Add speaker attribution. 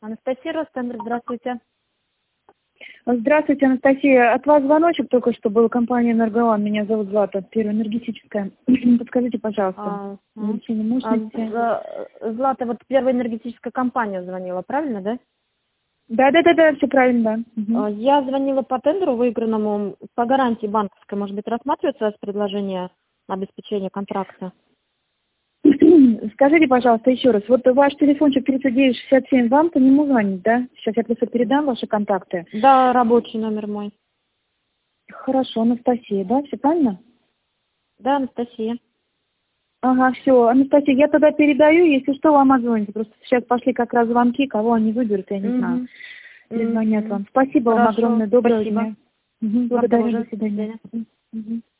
Speaker 1: Анастасия Ростендер, здравствуйте.
Speaker 2: Здравствуйте, Анастасия. От вас звоночек только что был, компания «Энергоан». Меня зовут Злата, Первая энергетическая. Подскажите, пожалуйста, увеличение мощности.
Speaker 1: Злата, вот Первая энергетическая компания звонила, правильно, да?
Speaker 2: Да, все правильно, да.
Speaker 1: Я звонила по тендеру выигранному по гарантии банковской. Может быть, рассматривается предложение обеспечения контракта?
Speaker 2: Скажите, пожалуйста, еще раз. Вот ваш телефончик 3967 вам по нему звонит, да? Сейчас я просто передам ваши контакты.
Speaker 1: Да, рабочий номер мой.
Speaker 2: Хорошо, Анастасия, да? Все правильно?
Speaker 1: Да, Анастасия.
Speaker 2: Ага, все. Анастасия, я тогда передаю, если что, вам отзвоните. Просто сейчас пошли как раз звонки, кого они выберут, я не знаю. Перезвонят вам. Спасибо вам огромное, доброго дня. Благодарю, до свидания.